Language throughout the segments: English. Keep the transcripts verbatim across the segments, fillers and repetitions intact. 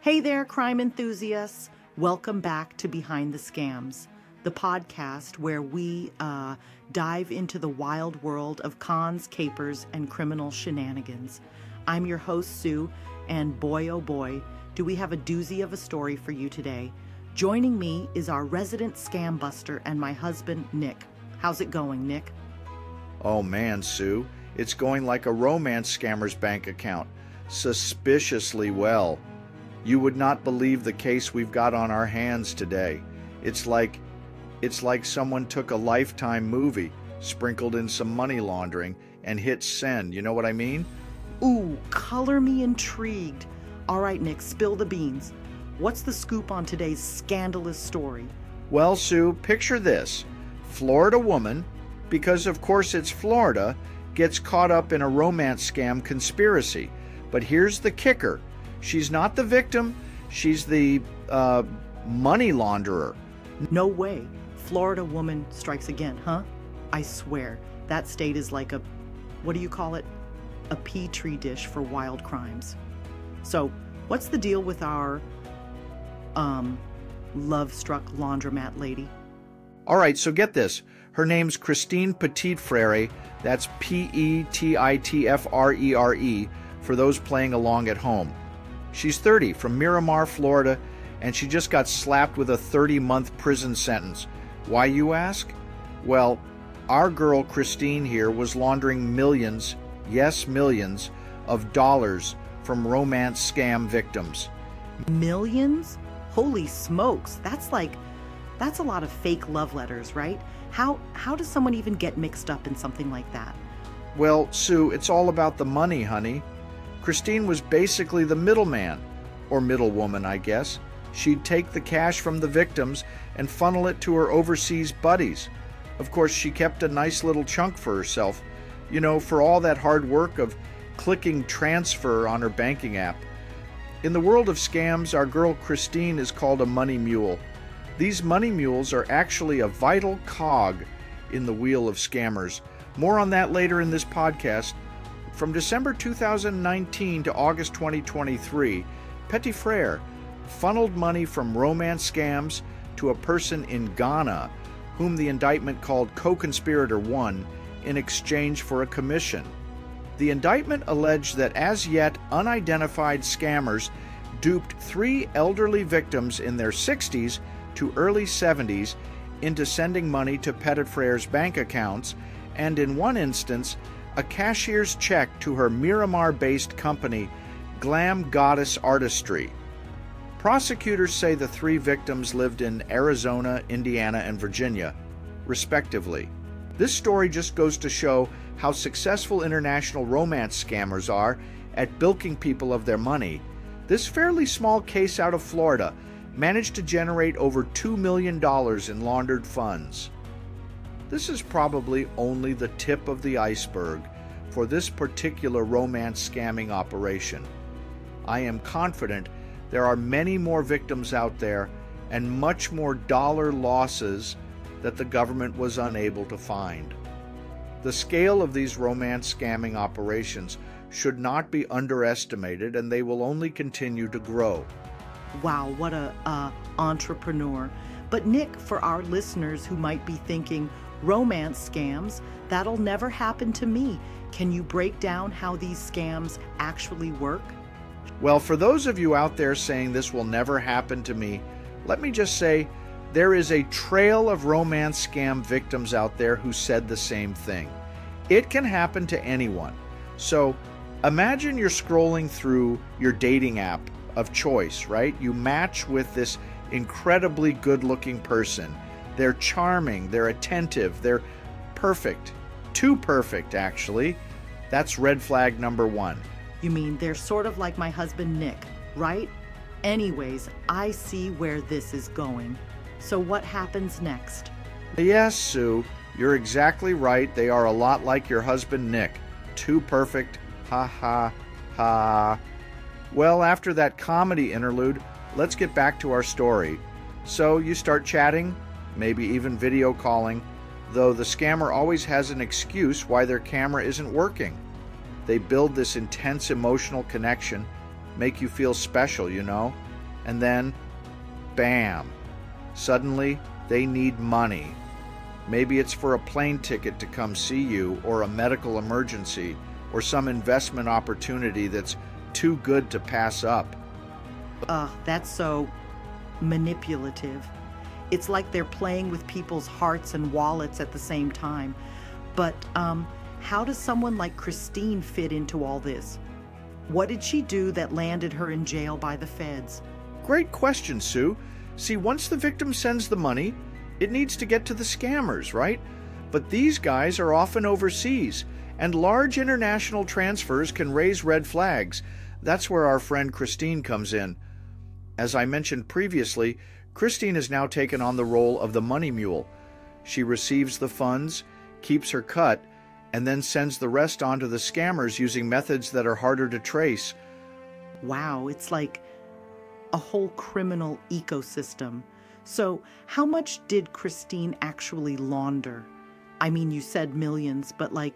Hey there, crime enthusiasts. Welcome back to Behind the Scams, the podcast where we uh, dive into the wild world of cons, capers, and criminal shenanigans. I'm your host, Sue, and boy, oh boy, do we have a doozy of a story for you today. Joining me is our resident scam buster and my husband, Nick. How's it going, Nick? Oh man, Sue, it's going like a romance scammer's bank account. Suspiciously well. You would not believe the case we've got on our hands today. It's like, it's like someone took a Lifetime movie, sprinkled in some money laundering, and hit send. You know what I mean? Ooh, color me intrigued. All right, Nick, spill the beans. What's the scoop on today's scandalous story? Well, Sue, picture this. Florida woman, because of course it's Florida, gets caught up in a romance scam conspiracy. But here's the kicker. She's not the victim. She's the uh, money launderer. No way. Florida woman strikes again, huh? I swear, that state is like a, what do you call it? A petri dish for wild crimes. So, what's the deal with our, um, love-struck laundromat lady? All right, so get this. Her name's Christine Petitfrere. That's P E T I T F R E R E for those playing along at home. She's thirty, from Miramar, Florida, and she just got slapped with a thirty-month prison sentence. Why, you ask? Well, our girl Christine here was laundering millions, yes, millions, of dollars from romance scam victims. Millions? Holy smokes, that's like, that's a lot of fake love letters, right? How, how does someone even get mixed up in something like that? Well, Sue, it's all about the money, honey. Christine was basically the middleman, or middlewoman, I guess. She'd take the cash from the victims and funnel it to her overseas buddies. Of course, she kept a nice little chunk for herself, you know, for all that hard work of clicking transfer on her banking app. In the world of scams, our girl Christine is called a money mule. These money mules are actually a vital cog in the wheel of scammers. More on that later in this podcast. From December two thousand nineteen to August twenty twenty-three, Petitfrere funneled money from romance scams to a person in Ghana, whom the indictment called co-conspirator one, in exchange for a commission. The indictment alleged that as yet unidentified scammers duped three elderly victims in their sixties to early seventies into sending money to Petitfrere's bank accounts, and in one instance, a cashier's check to her Miramar-based company, Glam Goddess Artistry. Prosecutors say the three victims lived in Arizona, Indiana, and Virginia, respectively. This story just goes to show how successful international romance scammers are at bilking people of their money. This fairly small case out of Florida managed to generate over two million dollars in laundered funds. This is probably only the tip of the iceberg for this particular romance scamming operation. I am confident there are many more victims out there and much more dollar losses that the government was unable to find. The scale of these romance scamming operations should not be underestimated, and they will only continue to grow. Wow, what a uh, entrepreneur. But Nick, for our listeners who might be thinking, romance scams, that'll never happen to me. Can you break down how these scams actually work? Well, for those of you out there saying this will never happen to me, let me just say there is a trail of romance scam victims out there who said the same thing. It can happen to anyone. So imagine you're scrolling through your dating app of choice, right? You match with this incredibly good-looking person. They're charming, they're attentive, they're perfect. Too perfect, actually. That's red flag number one. You mean they're sort of like my husband, Nick, right? Anyways, I see where this is going. So what happens next? Yes, Sue, you're exactly right. They are a lot like your husband, Nick. Too perfect. Ha ha ha. Well, after that comedy interlude, let's get back to our story. So you start chatting, maybe even video calling, though the scammer always has an excuse why their camera isn't working. They build this intense emotional connection, make you feel special, you know. And then, bam, suddenly they need money. Maybe it's for a plane ticket to come see you, or a medical emergency, or some investment opportunity that's too good to pass up. Ugh, that's so manipulative. It's like they're playing with people's hearts and wallets at the same time. But um, how does someone like Christine fit into all this? What did she do that landed her in jail by the feds? Great question, Sue. See, once the victim sends the money, it needs to get to the scammers, right? But these guys are often overseas, and large international transfers can raise red flags. That's where our friend Christine comes in. As I mentioned previously, Christine has now taken on the role of the money mule. She receives the funds, keeps her cut, and then sends the rest on to the scammers using methods that are harder to trace. Wow, it's like a whole criminal ecosystem. So how much did Christine actually launder? I mean, you said millions, but like,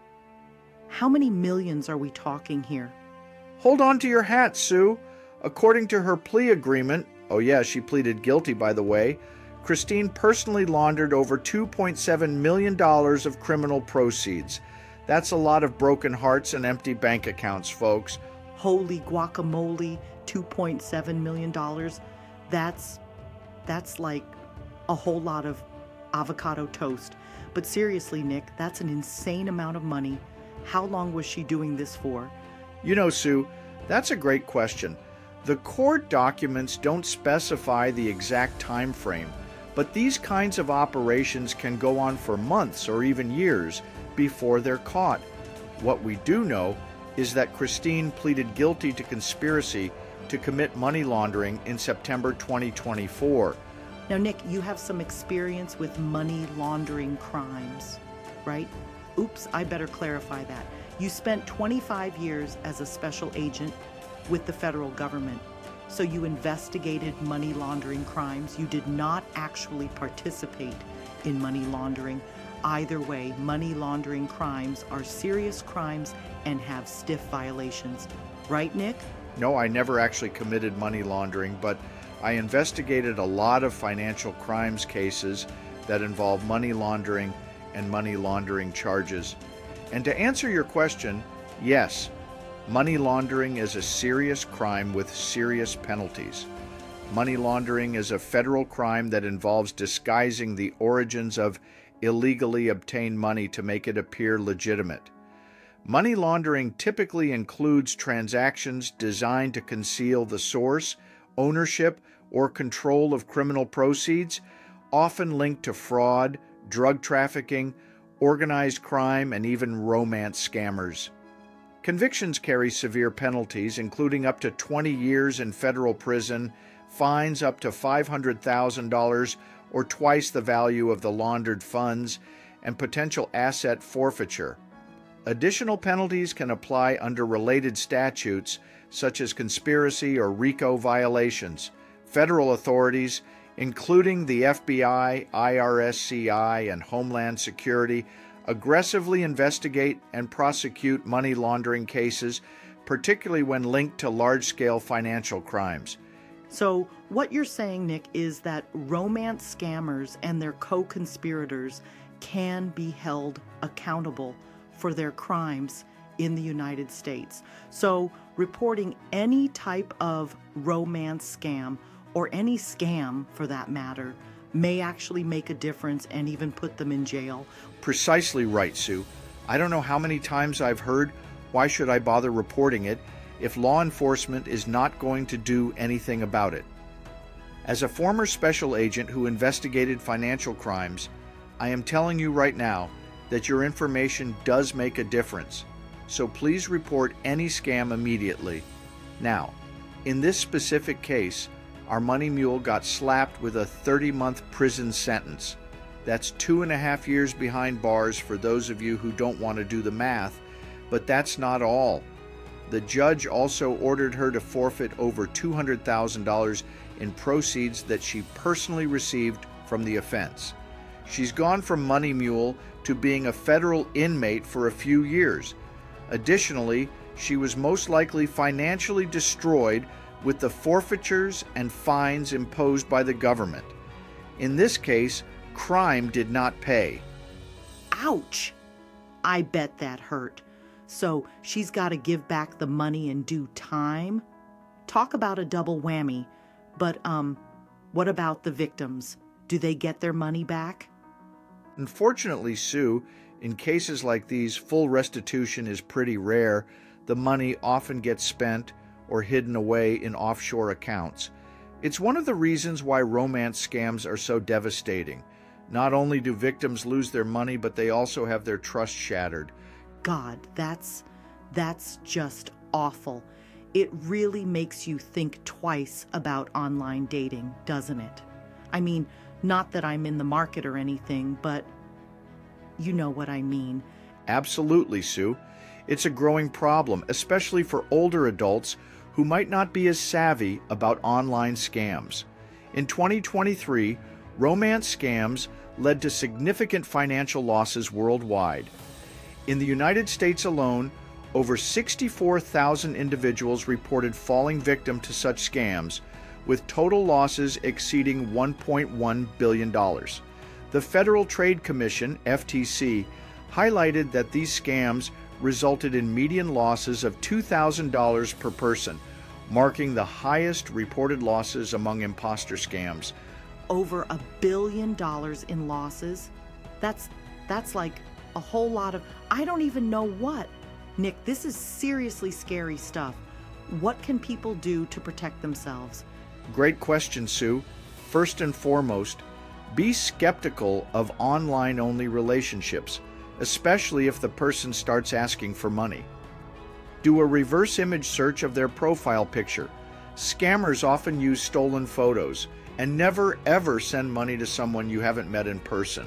how many millions are we talking here? Hold on to your hat, Sue. According to her plea agreement, oh yeah, she pleaded guilty, by the way, Christine personally laundered over two point seven million dollars of criminal proceeds. That's a lot of broken hearts and empty bank accounts, folks. Holy guacamole, two point seven million dollars. That's, that's like a whole lot of avocado toast. But seriously, Nick, that's an insane amount of money. How long was she doing this for? You know, Sue, that's a great question. The court documents don't specify the exact time frame, but these kinds of operations can go on for months or even years before they're caught. What we do know is that Christine pleaded guilty to conspiracy to commit money laundering in September twenty twenty-four. Now, Nick, you have some experience with money laundering crimes, right? Oops, I better clarify that. You spent twenty-five years as a special agent with the federal government. So you investigated money laundering crimes. You did not actually participate in money laundering. Either way, money laundering crimes are serious crimes and have stiff violations. Right, Nick? No, I never actually committed money laundering, but I investigated a lot of financial crimes cases that involve money laundering and money laundering charges. And to answer your question, yes, money laundering is a serious crime with serious penalties. Money laundering is a federal crime that involves disguising the origins of illegally obtained money to make it appear legitimate. Money laundering typically includes transactions designed to conceal the source, ownership, or control of criminal proceeds, often linked to fraud, drug trafficking, organized crime, and even romance scammers. Convictions carry severe penalties, including up to twenty years in federal prison, fines up to five hundred thousand dollars or twice the value of the laundered funds, and potential asset forfeiture. Additional penalties can apply under related statutes, such as conspiracy or RICO violations. Federal authorities, including the F B I, I R S C I, and Homeland Security, aggressively investigate and prosecute money laundering cases, particularly when linked to large-scale financial crimes. So what you're saying, Nick, is that romance scammers and their co-conspirators can be held accountable for their crimes in the United States. So reporting any type of romance scam, or any scam for that matter, may actually make a difference and even put them in jail. Precisely right, Sue. I don't know how many times I've heard, why should I bother reporting it if law enforcement is not going to do anything about it? As a former special agent who investigated financial crimes, I am telling you right now that your information does make a difference. So please report any scam immediately. Now, in this specific case, our money mule got slapped with a thirty-month prison sentence. That's two and a half years behind bars for those of you who don't want to do the math, but that's not all. The judge also ordered her to forfeit over two hundred thousand dollars in proceeds that she personally received from the offense. She's gone from money mule to being a federal inmate for a few years. Additionally, she was most likely financially destroyed with the forfeitures and fines imposed by the government. In this case, crime did not pay. Ouch! I bet that hurt. So she's got to give back the money in due time? Talk about a double whammy. But, um, what about the victims? Do they get their money back? Unfortunately, Sue, in cases like these, full restitution is pretty rare. The money often gets spent or hidden away in offshore accounts. It's one of the reasons why romance scams are so devastating. Not only do victims lose their money, but they also have their trust shattered. God, that's, that's just awful. It really makes you think twice about online dating, doesn't it? I mean, not that I'm in the market or anything, but you know what I mean. Absolutely, Sue. It's a growing problem, especially for older adults who might not be as savvy about online scams. In twenty twenty-three, romance scams led to significant financial losses worldwide. In the United States alone, over sixty-four thousand individuals reported falling victim to such scams, with total losses exceeding one point one billion dollars. The Federal Trade Commission, F T C, highlighted that these scams resulted in median losses of two thousand dollars per person, marking the highest reported losses among imposter scams. Over a billion dollars in losses? That's, that's like a whole lot of, I don't even know what. Nick, this is seriously scary stuff. What can people do to protect themselves? Great question, Sue. First and foremost, be skeptical of online-only relationships, especially if the person starts asking for money. Do a reverse image search of their profile picture. Scammers often use stolen photos, and never ever send money to someone you haven't met in person.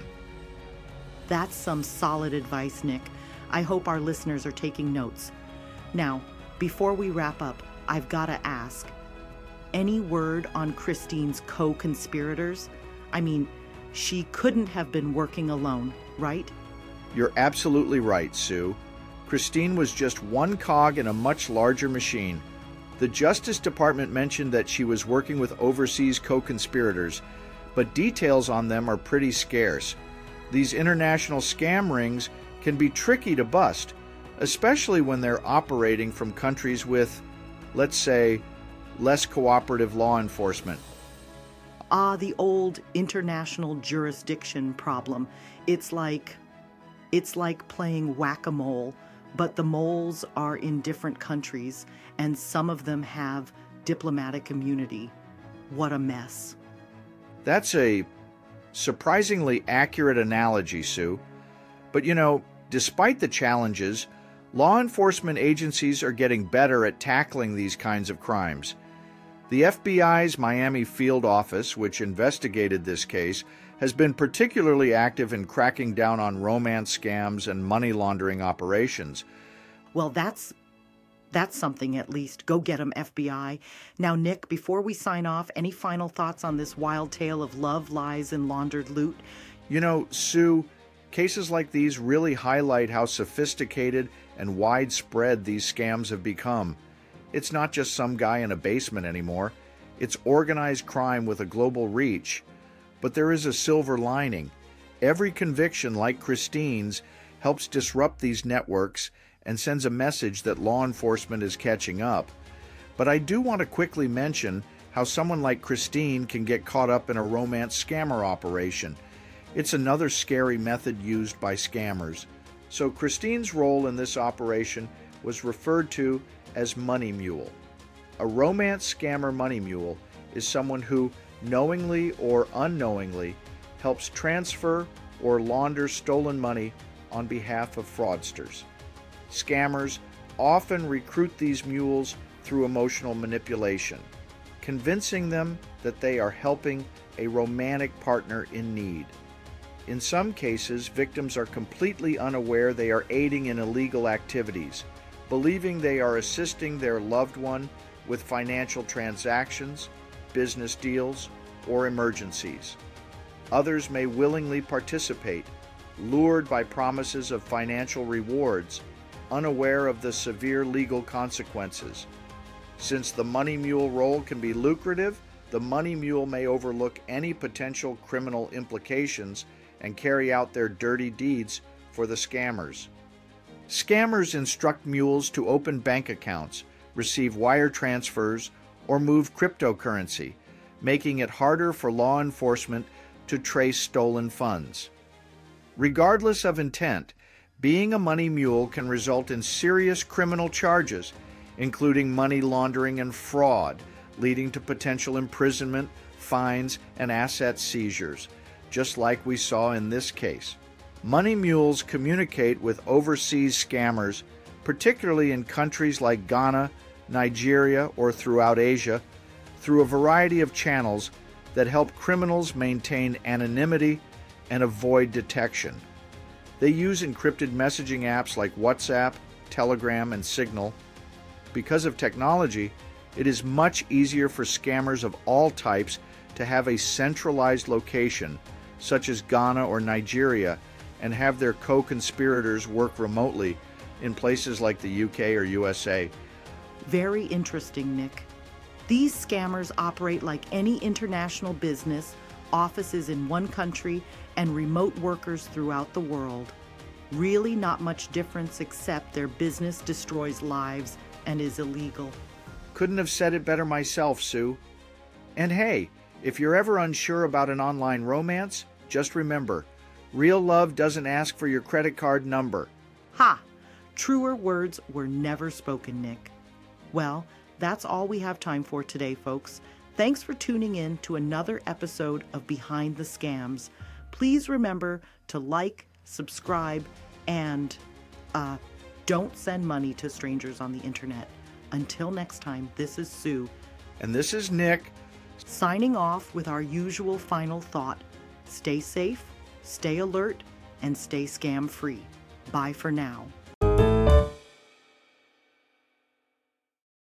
That's some solid advice, Nick. I hope our listeners are taking notes. Now, before we wrap up, I've got to ask, any word on Christine's co-conspirators? I mean, she couldn't have been working alone, right? You're absolutely right, Sue. Christine was just one cog in a much larger machine. The Justice Department mentioned that she was working with overseas co-conspirators, but details on them are pretty scarce. These international scam rings can be tricky to bust, especially when they're operating from countries with, let's say, less cooperative law enforcement. Ah, the old international jurisdiction problem. It's like, it's like playing whack-a-mole, but the moles are in different countries, and some of them have diplomatic immunity. What a mess. That's a surprisingly accurate analogy, Sue. But you know, despite the challenges, law enforcement agencies are getting better at tackling these kinds of crimes. The F B I's Miami field office, which investigated this case, has been particularly active in cracking down on romance scams and money laundering operations. Well, that's that's something at least. Go get 'em, F B I. Now, Nick, before we sign off, any final thoughts on this wild tale of love, lies, and laundered loot? You know, Sue, cases like these really highlight how sophisticated and widespread these scams have become. It's not just some guy in a basement anymore. It's organized crime with a global reach. But there is a silver lining. Every conviction like Christine's helps disrupt these networks and sends a message that law enforcement is catching up. But I do want to quickly mention how someone like Christine can get caught up in a romance scammer operation. It's another scary method used by scammers. So Christine's role in this operation was referred to as money mule. A romance scammer money mule is someone who knowingly or unknowingly helps transfer or launder stolen money on behalf of fraudsters. Scammers often recruit these mules through emotional manipulation, convincing them that they are helping a romantic partner in need. In some cases, victims are completely unaware they are aiding in illegal activities, believing they are assisting their loved one with financial transactions, business deals, or emergencies. Others may willingly participate, lured by promises of financial rewards, unaware of the severe legal consequences. Since the money mule role can be lucrative, the money mule may overlook any potential criminal implications and carry out their dirty deeds for the scammers. Scammers instruct mules to open bank accounts, receive wire transfers, or move cryptocurrency, making it harder for law enforcement to trace stolen funds. Regardless of intent, being a money mule can result in serious criminal charges, including money laundering and fraud, leading to potential imprisonment, fines, and asset seizures, just like we saw in this case. Money mules communicate with overseas scammers, particularly in countries like Ghana, Nigeria, or throughout Asia, through a variety of channels that help criminals maintain anonymity and avoid detection. They use encrypted messaging apps like WhatsApp, Telegram, and Signal. Because of technology, it is much easier for scammers of all types to have a centralized location, such as Ghana or Nigeria, and have their co-conspirators work remotely in places like the U K or U S A. Very interesting, Nick. These scammers operate like any international business, offices in one country, and remote workers throughout the world. Really not much difference except their business destroys lives and is illegal. Couldn't have said it better myself, Sue. And hey, if you're ever unsure about an online romance, just remember, real love doesn't ask for your credit card number. Ha! Truer words were never spoken, Nick. Well, that's all we have time for today, folks. Thanks for tuning in to another episode of Behind the Scams. Please remember to like, subscribe, and uh, don't send money to strangers on the internet. Until next time, this is Sue. And this is Nick. Signing off with our usual final thought. Stay safe, stay alert, and stay scam-free. Bye for now.